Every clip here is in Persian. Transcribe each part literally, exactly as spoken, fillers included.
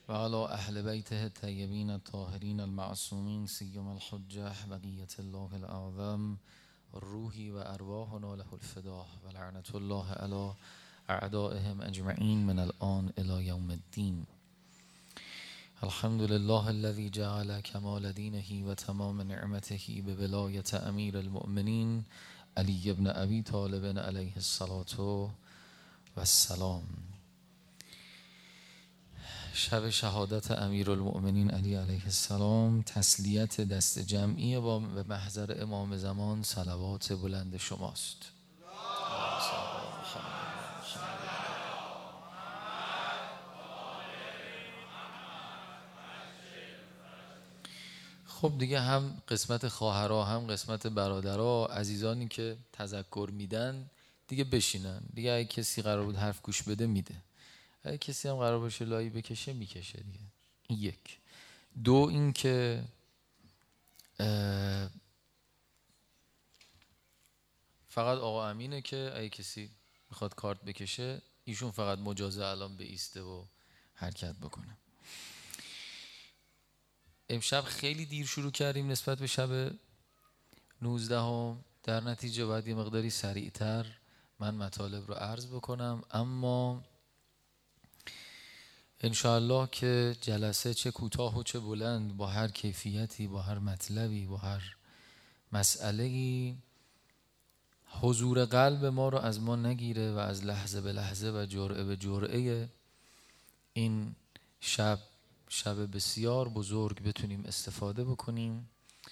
و علی اهل بیته الطیبین الطاهرین المعصومین سیما الحجة بقیة الله الاعظم روحی و ارواحنا له الفداء و لعنت الله علی اعدائهم اجمعین من الان الی یوم الدین. الحمد لله الذي جعل كمال دينه و تمام نعمته بولایة امیر المؤمنین علی بن ابی طالب علیه الصلاة و السلام. شب شهادت امیرالمؤمنین علی علیه السلام، تسلیت دست جمعی با به محضر امام زمان، صلوات بلند شماست. خب دیگه هم قسمت خواهرها هم قسمت برادرها، عزیزانی که تذکر میدن دیگه بشینن دیگه. اگه کسی قرار بود حرف گوش بده میده، اگه کسی هم قرار باشه لایی بکشه میکشه دیگه. این یک. دو این که فقط آقا امینه که اگه کسی میخواد کارت بکشه ایشون فقط مجازه الان به ایسته و حرکت بکنه. امشب خیلی دیر شروع کردیم نسبت به شب نوزدهم، در نتیجه باید یه مقداری سریعتر من مطالب رو عرض بکنم، اما انشاءالله که جلسه چه کوتاه و چه بلند، با هر کیفیتی، با هر مطلبی، با هر مسئله‌ای، حضور قلب ما رو از ما نگیره و از لحظه به لحظه و جرعه به جرعه این شب شب بسیار بزرگ بتونیم استفاده بکنیم.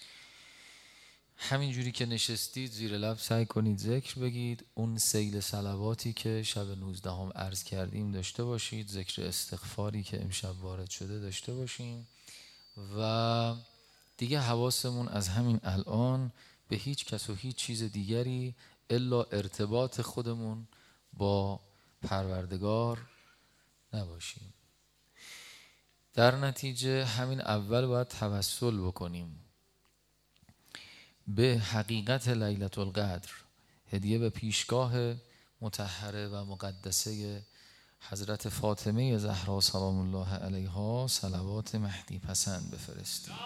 همین جوری که نشستید زیر لب سعی کنید ذکر بگید، اون سیل صلواتی که شب نوزدهم عرض کردیم داشته باشید، ذکر استغفاری که امشب وارد شده داشته باشیم و دیگه حواسمون از همین الان به هیچ کس و هیچ چیز دیگری الا ارتباط خودمون با پروردگار نباشیم. در نتیجه همین اول باید توسل بکنیم به حقیقت لیلة القدر، هدیه به پیشگاه مطهره و مقدسه حضرت فاطمه زهرا سلام الله علیها صلوات مهدی پسند بفرستید.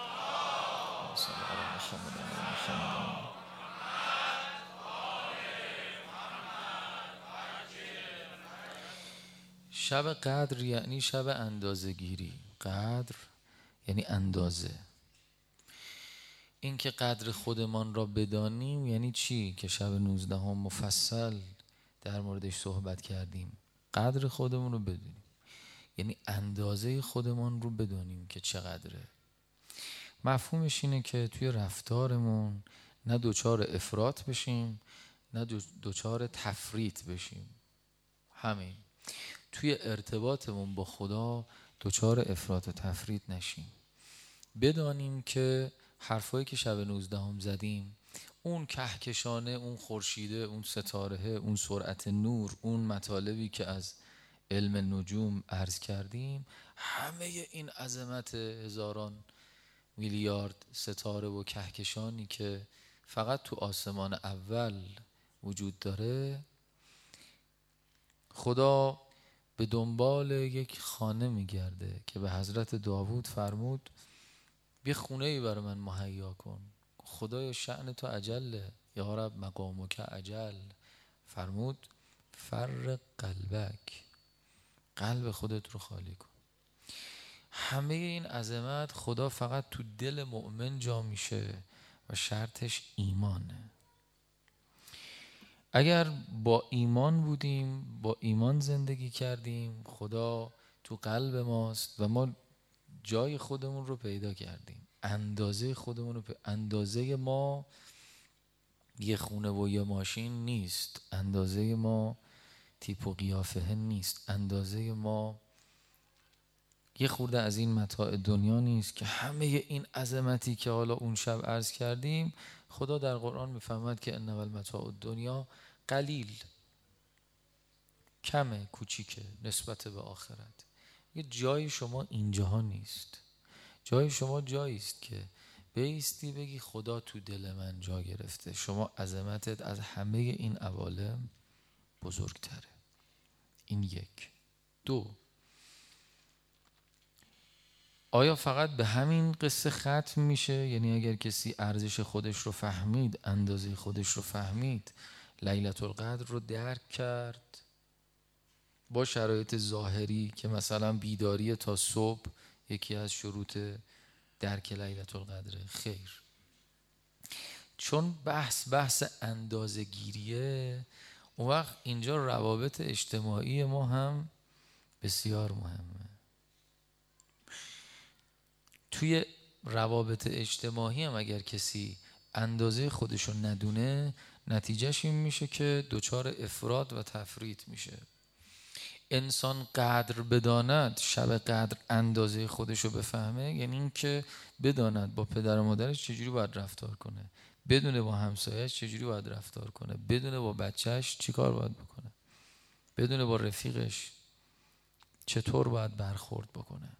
شب قدر یعنی شب اندازه گیری. قدر یعنی اندازه. این که قدر خودمان را بدانیم یعنی چی؟ که شب نوزدهم مفصل در موردش صحبت کردیم. قدر خودمون رو بدونیم یعنی اندازه خودمان رو بدونیم که چقدره. مفهومش اینه که توی رفتارمون نه دوچار افراط بشیم نه دوچار تفریط بشیم. همین. توی ارتباطمون با خدا دوچار افراط و تفریط نشیم. بدانیم که حرفایی که شب نوزدهم زدیم، اون کهکشانه، اون خورشیده، اون ستاره، اون سرعت نور، اون مطالبی که از علم نجوم عرض کردیم، همه این عظمت هزاران میلیارد ستاره و کهکشانی که فقط تو آسمان اول وجود داره، خدا به دنبال یک خانه میگرده که به حضرت داوود فرمود یه خونه ای برای من مهیا کن. خدای شأن تو عجله، یا رب مقامک عجل. فرمود فرق قلبک، قلب خودت رو خالی کن. همه این عظمت خدا فقط تو دل مؤمن جا میشه و شرطش ایمانه. اگر با ایمان بودیم، با ایمان زندگی کردیم، خدا تو قلب ماست و ما جای خودمون رو پیدا کردیم. اندازه خودمون رو پ... اندازه ما یه خونه و یه ماشین نیست، اندازه ما تیپ و قیافه نیست، اندازه ما یه خورده از این متاع دنیا نیست که همه این عظمتی که حالا اون شب عرض کردیم، خدا در قرآن میفهمد که انما المتاع الدنیا قلیل، کمه، کوچیکه نسبت به آخرت. یه جای شما اینجاها نیست. جای شما جایی است که بایستی بگی خدا تو دل من جا گرفته، شما عظمتت از همه این عوالم بزرگتره. این یک. دو، آیا فقط به همین قصه ختم میشه؟ یعنی اگر کسی ارزش خودش رو فهمید، اندازه خودش رو فهمید، لیلة القدر رو درک کرد با شرایط ظاهری که مثلا بیداری تا صبح یکی از شروط درک لیلة القدره؟ خیر. چون بحث بحث اندازه گیریه، اون وقت اینجا روابط اجتماعی ما هم بسیار مهمه. توی روابط اجتماعی هم اگر کسی اندازه خودشو ندونه، نتیجهش این میشه که دچار افراط و تفریط میشه. انسان قدر بداند، شب قدر اندازه خودشو بفهمه، یعنی این که بداند با پدر و مادرش چجوری باید رفتار کنه، بدونه با همسایه‌اش چجوری باید رفتار کنه، بدونه با بچهش چی کار باید بکنه، بدونه با رفیقش چطور باید برخورد بکنه.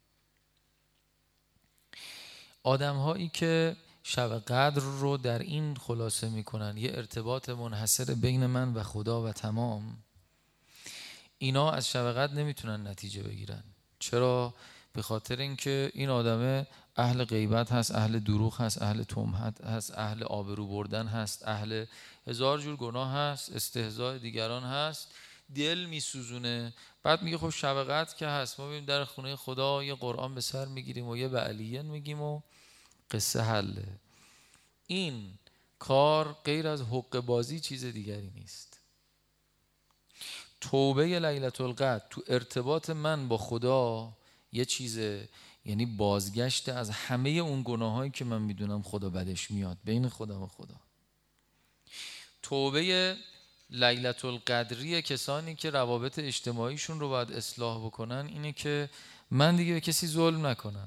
آدم هایی که شب قدر رو در این خلاصه میکنن یه ارتباط منحصر بین من و خدا و تمام، اینا از شب قدر نمیتونن نتیجه بگیرن. چرا؟ به خاطر اینکه این آدمه اهل غیبت هست، اهل دروغ هست، اهل تهمت هست، اهل آبرو بردن هست، اهل هزار جور گناه هست، استهزاء دیگران هست، دل میسوزونه. بعد میگه خب شب قدر که هست، ما بریم در خونه خدا یه قرآن به سر میگیریم و یه بعلیه میگیم و قصه حله. این کار غیر از حقه بازی چیز دیگری نیست. توبه لیلة القدر تو ارتباط من با خدا یه چیزه، یعنی بازگشت از همه اون گناهایی که من میدونم خدا بدش میاد بین خودم و خدا. توبه لیلة القدری کسانی که روابط اجتماعیشون رو باید اصلاح بکنن اینه که من دیگه به کسی ظلم نکنم،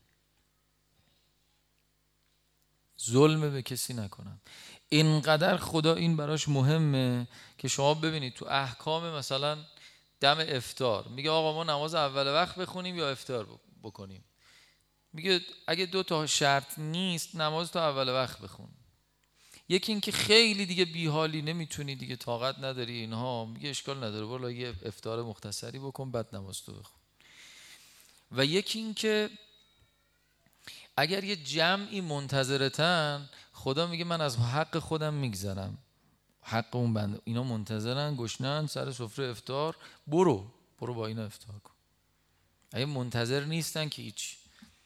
ظلم به کسی نکنم. اینقدر خدا این براش مهمه که شما ببینید تو احکام مثلا دم افطار میگه آقا ما نماز اول وقت بخونیم یا افطار بکنیم. میگه اگه دو تا شرط نیست نماز تو اول وقت بخون. یکی این که خیلی دیگه بیحالی نمیتونی دیگه طاقت نداری اینها، میگه اشکال نداره والا یه افطار مختصری بکن بعد نماز تو بخون. و یکی این که اگر یه جمعی منتظرتن، خدا میگه من از حق خودم میگذرم، حق اون بنده، اینا منتظرن گشنن سر سفره افطار، برو برو با اینا افطار کن. اگه منتظر نیستن که هیچ.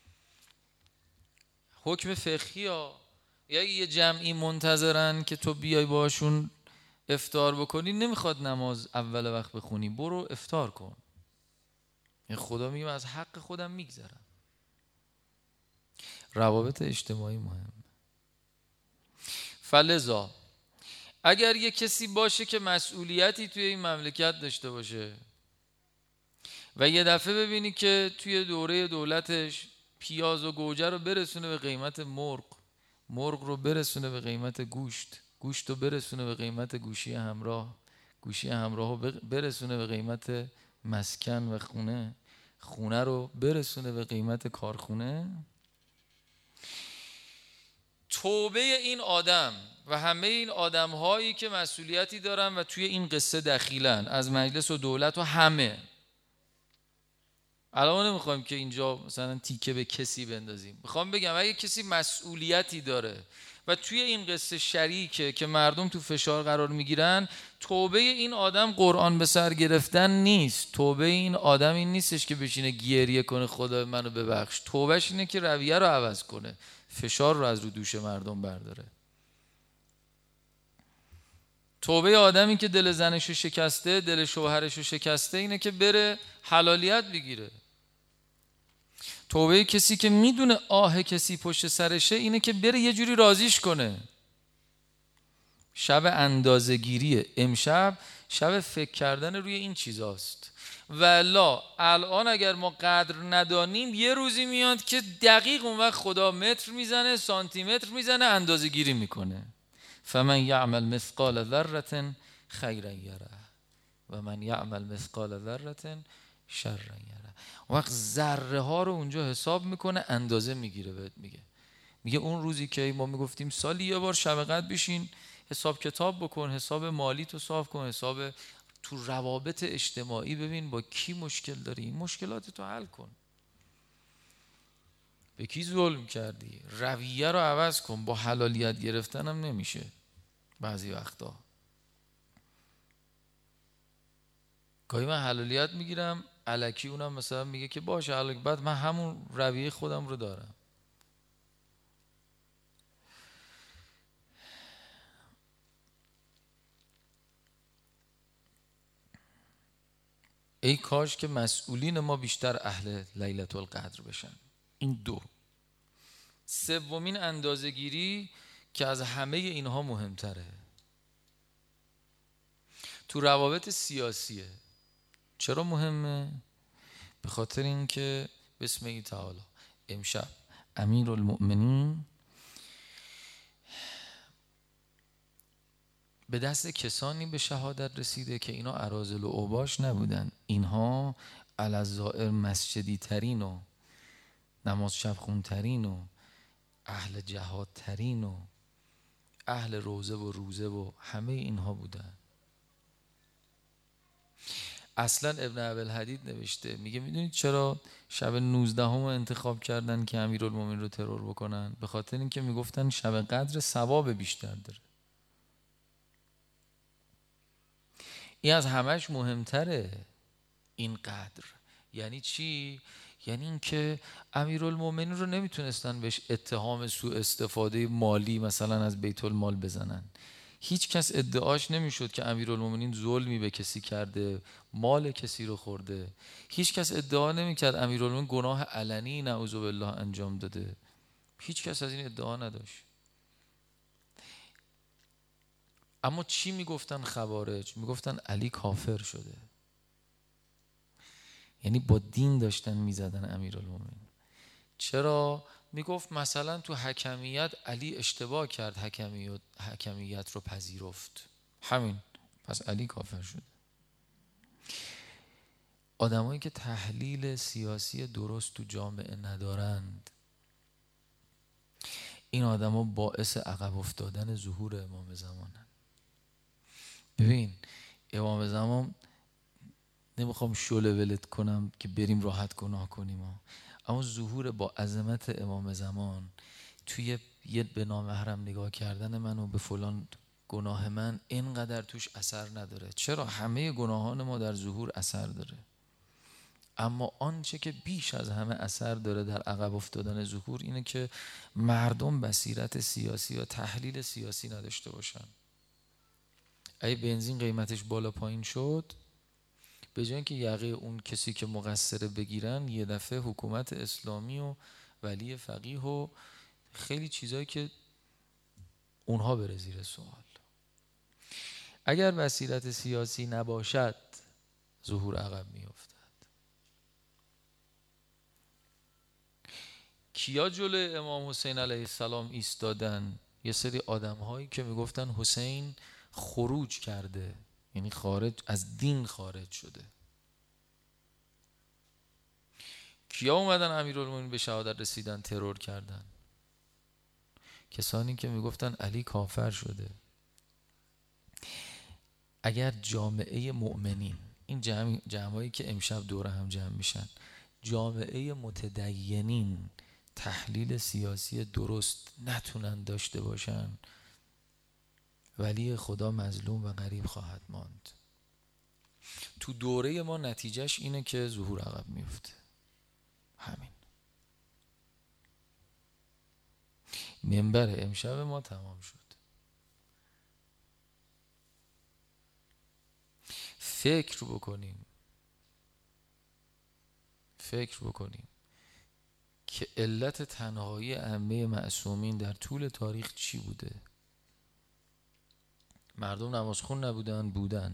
حکم فقهی ها، یا یه جمعی منتظرن که تو بیای باشون افطار بکنی، نمیخواد نماز اول وقت بخونی، برو افطار کن. یعنی خدا میگه از حق خودم میگذرم. روابط اجتماعی مهم. فلذا اگر یه کسی باشه که مسئولیتی توی این مملکت داشته باشه و یه دفعه ببینی که توی دوره دولتش پیاز و گوجه رو برسونه به قیمت مرغ، مرغ رو برسونه به قیمت گوشت، گوشت رو برسونه به قیمت گوشی همراه، گوشی همراه رو برسونه به قیمت مسکن و خونه، خونه رو برسونه به قیمت کارخونه، توبه این آدم و همه این آدم هایی که مسئولیتی دارن و توی این قصه دخیلن از مجلس و دولت و همه، الان نمیخوایم که اینجا مثلا تیکه به کسی بندازیم، میخوام بگم اگه کسی مسئولیتی داره و توی این قصه شریکه که مردم تو فشار قرار میگیرن، توبه این آدم قرآن به سر گرفتن نیست. توبه این آدم این نیستش که بشینه گریه کنه خدا منو ببخش. توبهش اینه که رویه رو عوض کنه، فشار رو از رو دوش مردم برداره. توبه آدمی که دل زنشو شکسته، دل شوهرشو شکسته، اینه که بره حلالیت بگیره. توبه کسی که میدونه آه کسی پشت سرشه، اینه که بره یه جوری راضیش کنه. شب اندازه‌گیریه. امشب شب فکر کردن روی این چیزاست. والا الان اگر ما قدر ندانیم یه روزی میاد که دقیق اون وقت خدا متر میزنه، سانتی متر میزنه، اندازه‌گیری میکنه. فمن یعمل مثقال ذره خیرا یره و من یعمل مثقال ذره شرا یره. وقت ذره ها رو اونجا حساب میکنه، اندازه میگیره. بهت میگه میگه اون روزی که ما میگفتیم سالی یه بار شب قدر بشین حساب کتاب بکن، حساب مالی تو صاف کن، حساب تو روابط اجتماعی ببین با کی مشکل داری، این مشکلات تو حل کن. به کی ظلم کردی؟ رویه رو عوض کن. با حلالیت گرفتن هم نمیشه بعضی وقتا. گاهی من حلالیت میگیرم الکی اونم مثلا میگه که باشه الکی، بعد من همون رویه خودم رو دارم. ای کاش که مسئولین ما بیشتر اهل لیلة القدر بشن. این دو. سومین اندازه‌گیری که از همه اینها مهمتره تو روابط سیاسیه. چرا مهمه؟ به خاطر اینکه بسم الله تعالی امشب امیرالمؤمنین به دست کسانی به شهادت رسیده که اینا اراذل و اوباش نبودن. اینها الظاهر مسجدی ترین و نماز شب خون ترین و اهل جهاد ترین و اهل روزه و روزه و همه اینها بودن. اصلا ابن ابوالحدید نوشته، میگه میدونید چرا شب نوزدهم رو انتخاب کردن که امیرالمومنین رو ترور بکنن؟ به خاطر اینکه میگفتن شب قدر ثواب بیشتر داره. این از همش مهمتره. این قدر یعنی چی؟ یعنی اینکه امیرالمومنین رو نمیتونستن بهش اتهام سوء استفاده مالی مثلا از بیت المال بزنن. هیچ کس ادعاش نمیشد که امیرالمومنین ظلمی به کسی کرده، مال کسی رو خورده. هیچ کس ادعا نمیکرد امیرالمومنین گناه علنی نعوذ بالله انجام داده. هیچ کس از این ادعا نداشت. اما چی میگفتن خوارج؟ میگفتن علی کافر شده. یعنی با دین داشتن میزدن امیرالمومنین. چرا؟ میگفت مثلا تو حکمیت علی اشتباه کرد، حکمیت حکمیت رو پذیرفت، همین، پس علی کافر شد. آدمایی که تحلیل سیاسی درست تو جامعه ندارند، این آدما باعث عقب افتادن ظهور امام زمانن. ببین امام زمان، نمیخوام شعله ولت کنم که بریم راحت گناه کنیم، اما ظهور با عظمت امام زمان توی یه به نامحرم نگاه کردن من و به فلان گناه من اینقدر توش اثر نداره. چرا؟ همه گناهان ما در ظهور اثر داره. اما آنچه که بیش از همه اثر داره در عقب افتادن ظهور اینه که مردم بصیرت سیاسی و تحلیل سیاسی نداشته باشن. اگه بنزین قیمتش بالا پایین شد، به جای اینکه یقه اون کسی که مقصره بگیرن، یه دفعه حکومت اسلامی و ولی فقیه و خیلی چیزایی که اونها بره زیر سوال. اگر بصیرت سیاسی نباشد ظهور عقب میافتد. کیا جلوی امام حسین علیه السلام ایستادن؟ یه سری آدم هایی که میگفتن حسین خروج کرده، یعنی خارج از دین خارج شده. کیا اومدن امیرالمومنین به شهادت رسیدن ترور کردن؟ کسانی که میگفتن علی کافر شده. اگر جامعه مؤمنین، این جمع جمعایی که امشب دور هم جمع میشن، جامعه متدینین تحلیل سیاسی درست نتونن داشته باشن، ولی خدا مظلوم و غریب خواهد ماند. تو دوره ما نتیجهش اینه که ظهور عقب میفته. همین. منبر امشب ما تمام شد. فکر بکنیم فکر بکنیم که علت تنهایی ائمه معصومین در طول تاریخ چی بوده؟ مردم نمازخون نبودن؟ بودن.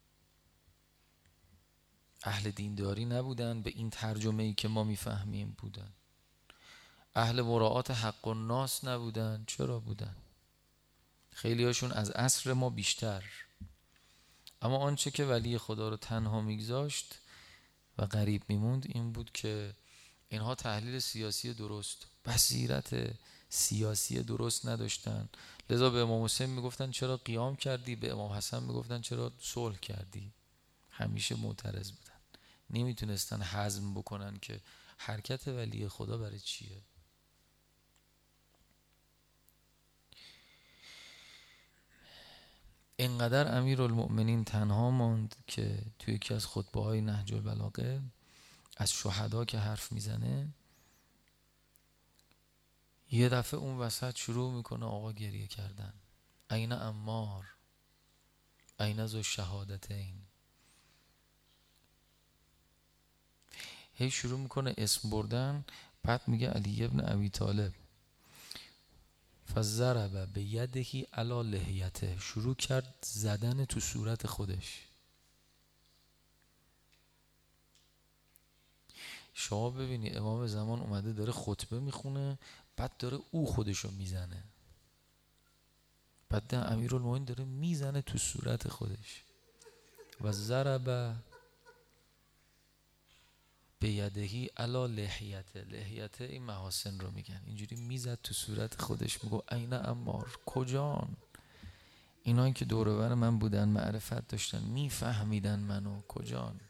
اهل دینداری نبودن به این ترجمه‌ای که ما میفهمیم؟ بودن. اهل مراعات حق الناس نبودن؟ چرا بودن؟ خیلی هاشون از عصر ما بیشتر. اما آنچه که ولی خدا رو تنها میگذاشت و غریب میموند این بود که اینها تحلیل سیاسی درست، بصیرت سیاسی درست نداشتن. لذا به امام حسین میگفتن چرا قیام کردی؟ به امام حسن میگفتن چرا صلح کردی؟ همیشه معترض بودن. نمیتونستن هضم بکنن که حرکت ولی خدا برای چیه. اینقدر امیرالمؤمنین تنها ماند که توی یکی از خطبه های نهج البلاغه از شهدا که حرف میزنه، یه دفعه اون وسط شروع میکنه آقا گریه کردن. این عمار، این ذو الشهادتین. هی شروع میکنه اسم بردن. بعد میگه علی ابن ابی طالب فضرب به یدهی علی لحیته، شروع کرد زدن تو صورت خودش. شما ببینی امام زمان اومده داره خطبه میخونه، بعد داره او خودشو میزنه، بعد امیرالمومنین داره میزنه تو صورت خودش. و ضرب به یدهی علی لحیته. لحیته این محاسن رو میگن. اینجوری میزد تو صورت خودش، میگو این عمار، کجان؟ اینایی که دور و بر من بودن، معرفت داشتن، میفهمیدن منو، کجان؟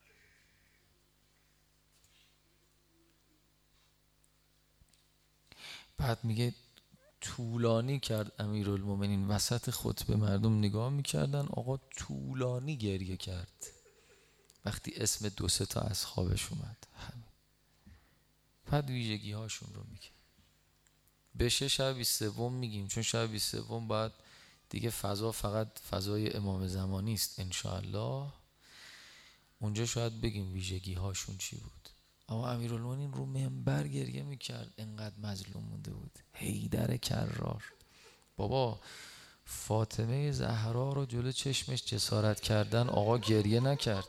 بعد میگه طولانی کرد امیرالمومنین، وسط خطبه مردم نگاه میکردن، آقا طولانی گریه کرد وقتی اسم دو سه تا از خوابش اومد. همین. بعد ویژگی هاشون رو میگه. بشه شب بیست و سوم میگیم، چون شب بیست و سوم باید دیگه فضا فقط فضای امام زمانی است انشاءالله. اونجا شاید بگیم ویژگی هاشون چی بود. اما امیرالمومنین رو منبر گریه میکرد، انقدر مظلوم مونده بود. حیدر کرار، بابا فاطمه زهرا رو جلو چشمش جسارت کردن، آقا گریه نکرد،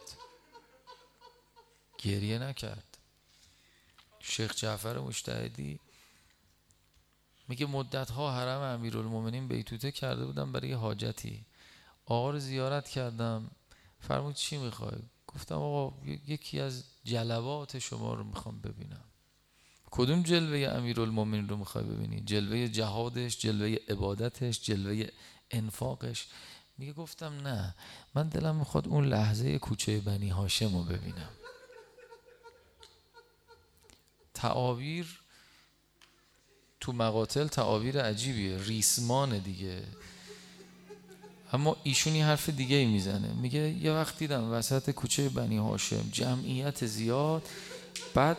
گریه نکرد. شیخ جعفر مجتهدی میگه مدتها حرم امیرالمومنین بیتوته کرده بودم برای حاجتی، آقا رو زیارت کردم، فرمود چی میخوای؟ گفتم آقا یکی از جلوات شما رو میخوام ببینم. کدوم جلوه امیرالمومنین رو میخوای ببینی؟ جلوه جهادش، جلوه عبادتش، جلوه انفاقش؟ میگه گفتم نه، من دلم میخواد اون لحظه کوچه بنی هاشم رو ببینم. تعابیر تو مقاتل تعابیر عجیبیه، ریسمان دیگه. اما ایشونی حرف دیگه ای میزنه، میگه یه وقت دیدم وسط کوچه بنی هاشم جمعیت زیاد، بعد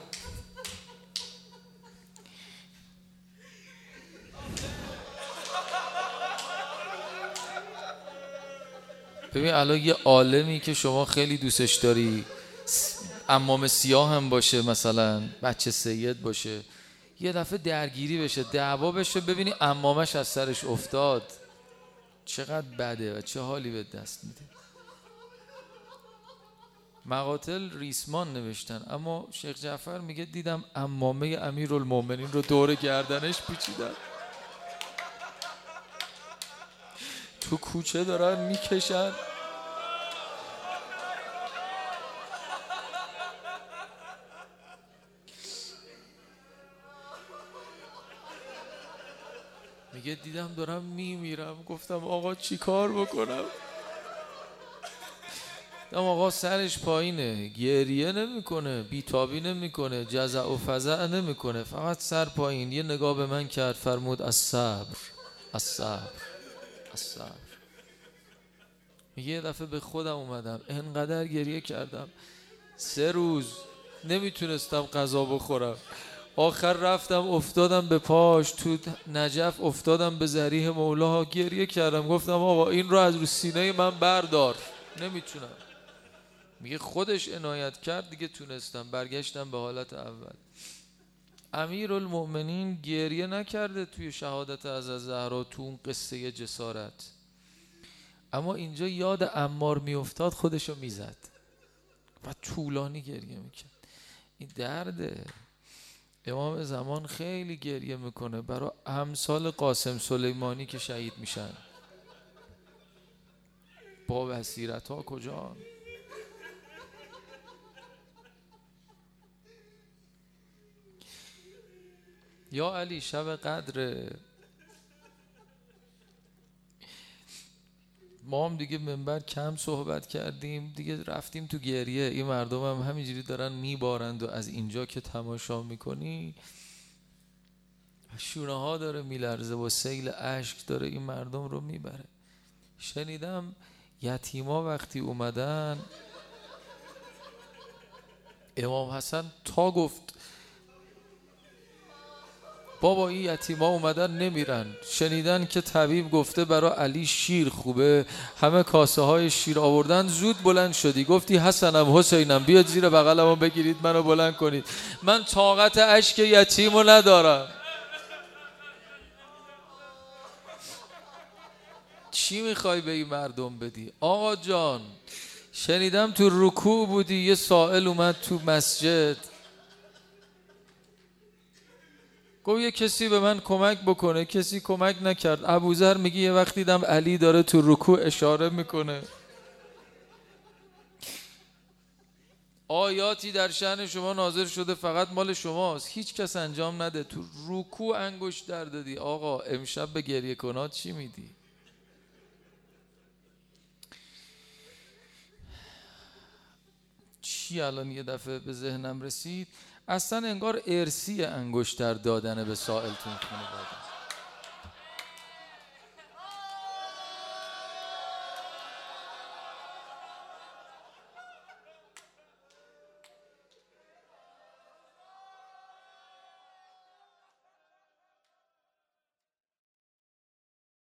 ببین الان یه عالمی که شما خیلی دوستش داری، عمام سیاه هم باشه، مثلا بچه سید باشه، یه دفعه درگیری بشه، دعوا بشه، ببینی عمامش از سرش افتاد، چقدر بده و چه حالی به دست میده. مقاتل ریسمان نوشتن، اما شیخ جعفر میگه دیدم عمامه امیرالمومنین رو دور گردنش پیچیدن، تو کوچه دارن میکشن. میگه دیدم دارم میمیرم، گفتم آقا چی کار بکنم؟ دیدم آقا سرش پایینه، گریه نمیکنه، بیتابی نمیکنه، جزع و فزع نمیکنه، فقط سر پایین. یه نگاه به من کرد، فرمود الصبر الصبر الصبر. میگه یه دفعه به خودم اومدم، انقدر گریه کردم، سه روز نمیتونستم غذا بخورم، آخر رفتم افتادم به پاش، تو نجف افتادم به ذریح مولا، گریه کردم، گفتم آقا این رو از رو سینه من بردار، نمیتونم. میگه خودش عنایت کرد دیگه، تونستم، برگشتم به حالت اول. امیرالمؤمنین گریه نکرده توی شهادت از زهرا، تو اون قصه جسارت، اما اینجا یاد عمار میافتاد خودشو میزد و طولانی گریه میکرد. این درده. امام زمان خیلی گریه میکنه برای امثال قاسم سلیمانی که شهید میشن با بصیرت ها کجا. یا علی شب قدر ما هم دیگه منبر کم صحبت کردیم دیگه، رفتیم تو گریه. این مردم هم همینجوری دارن میبارند و از اینجا که تماشا میکنی شونه ها داره میلرزه و سیل اشک داره این مردم رو میبره. شنیدم یتیما وقتی اومدن امام حسن تا گفت بابا این یتیما اومدن نمیرن، شنیدن که طبیب گفته برای علی شیر خوبه، همه کاسه های شیر آوردن، زود بلند شدی گفتی حسنم حسینم بیاد زیر بغلمو بگیرید منو بلند کنید، من طاقت اشک یتیمو ندارم. چی میخوای به این مردم بدی؟ آقا جان شنیدم تو رکوع بودی یه سائل اومد تو مسجد گفت یه کسی به من کمک بکنه، کسی کمک نکرد. ابوذر میگه یه وقت دیدم علی داره تو رکوع اشاره میکنه، آیاتی در شأن شما نازل شده فقط مال شماست، هیچ کس انجام نده، تو رکوع انگشت در دادی. آقا امشب به گریه کنات چی میدی؟ چی الان یه دفعه به ذهنم رسید، اصلا انگار ارسی انگشت در دادن به سائل تو خانواده.